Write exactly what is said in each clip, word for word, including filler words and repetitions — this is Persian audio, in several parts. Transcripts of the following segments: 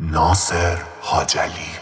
ناصر حاجلی.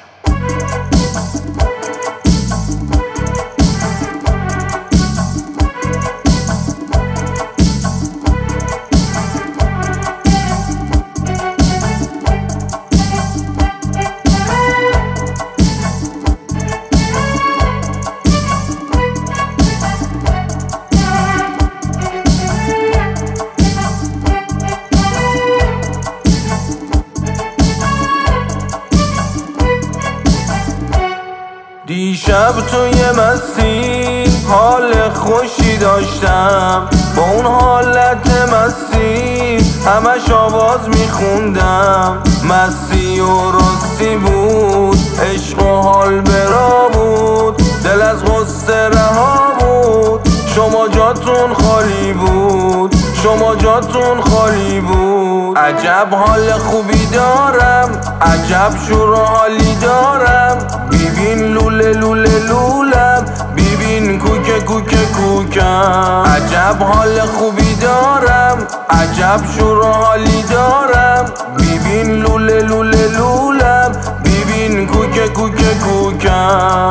دیشب توی مستی حال خوشی داشتم، با اون حالت مستی همش آواز میخوندم. مستی و راستی بود، عشق و حال برا بود، دل از غصه رها بود. شما جاتون خالی بود، شما جاتون خالی بود. عجب حال خوبی دارم، عجب شور و حالی دارم. ببین لوله لوله لولم، ببین کوکه کوکه کوکم. عجب حال خوبی دارم، عجب شور و حالی دارم. ببین لوله لوله لولم، ببین کوکه کوکه کوکم.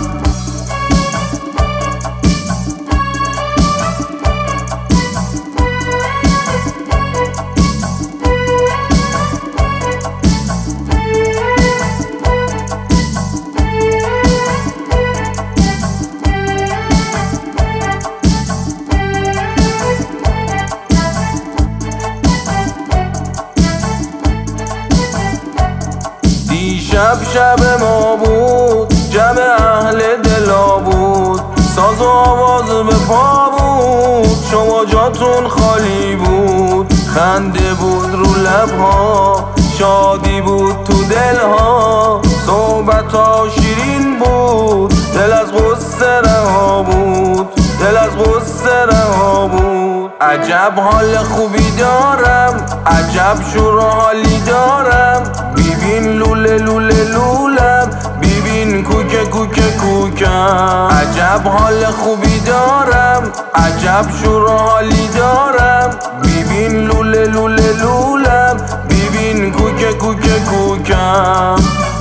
دیشب شب ما بود، جمع اهل دلا بود، ساز و آواز به پا بود. شما جاتون خالی بود، خنده بود رو لبها، شادی بود تو دلها، صحبت ها شیرین بود، دل از غصه رها بود، دل از غصه رها بود. عجب حال خوبی دارم، عجب شور و حالی دارم. ببین لوله لوله لولم، ببین کوکه کوکه کوکم. عجب حال خوبی دارم، عجب شور و حالی دارم. ببین لوله لوله لولم، ببین کوکه کوکه کوکم.